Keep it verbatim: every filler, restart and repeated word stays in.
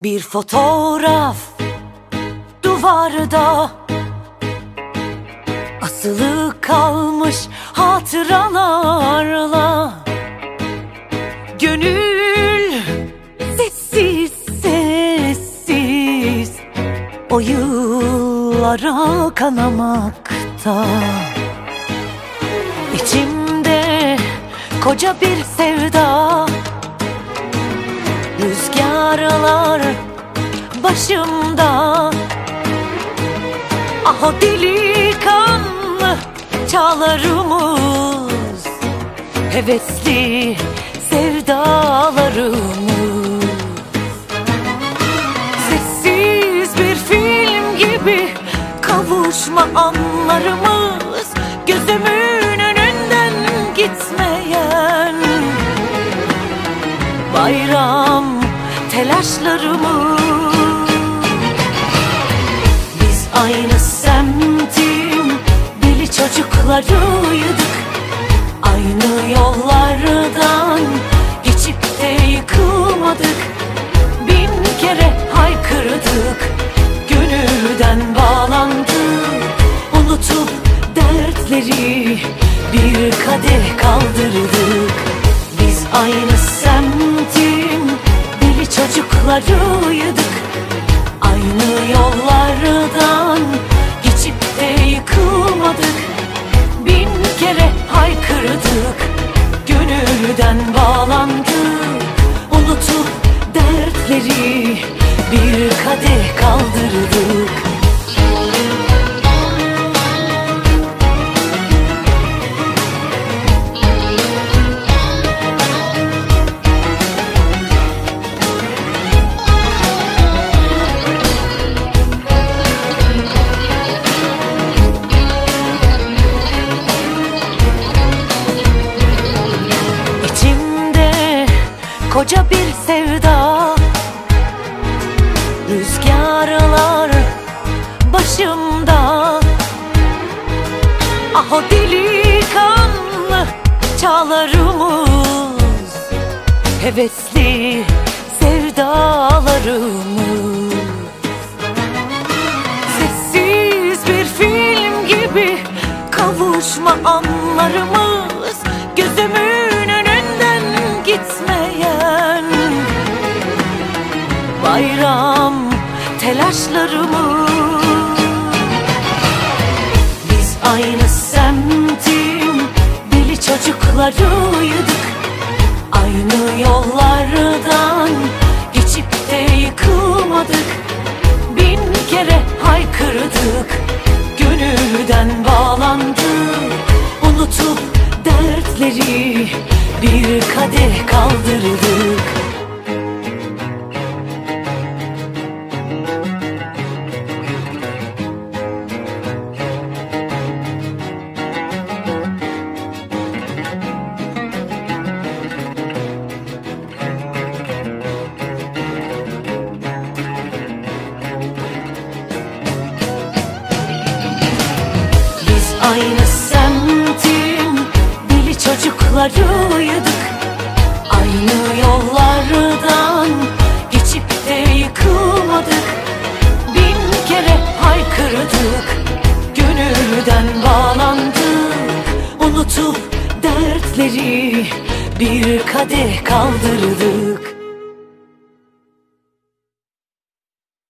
Bir fotoğraf duvarda asılı kalmış hatıralarla. Gönül sessiz sessiz o yıllara kanamakta. İçimde koca bir sevda, rüzgarlar başımda. Ah o delikanlı çağlarımız, hevesli sevdalarımız. Sessiz bir film gibi kavuşma anlarımız, gözümün önünden gitmeyen bayram telaşlarımız. Biz aynı semtin deli çocuklarıydık, aynı yollardan geçip de yıkılmadık. Bin kere haykırdık, gönülden bağlandık. Unutup dertleri bir kadeh kaldırdık. Biz aynı semtin deli çocuklarıydık, aynı yollardan geçip de yıkılmadık. Bin kere haykırdık, gönülden bağlandık. Unutup dertleri bir kadeh kaldırdık. Koca bir sevda, rüzgarlar başımda. Ah o delikanlı çağlarımız, hevesli sevdalarımız. Sessiz bir film gibi kavuşma anlarımız, gözümün önünden gitmeyen bayram telaşlarımız. Biz aynı semtin deli çocuklarıydık, aynı yollardan geçip de yıkılmadık. Bin kere haykırdık, gönülden bağlandık. Unutup dertleri bir kadeh kaldırdık. Biz aynı semtin deli çocuklarıydık, aynı yollardan geçip de yıkılmadık. Bin kere haykırdık, gönülden bağlandık. Unutup dertleri bir kadeh kaldırdık.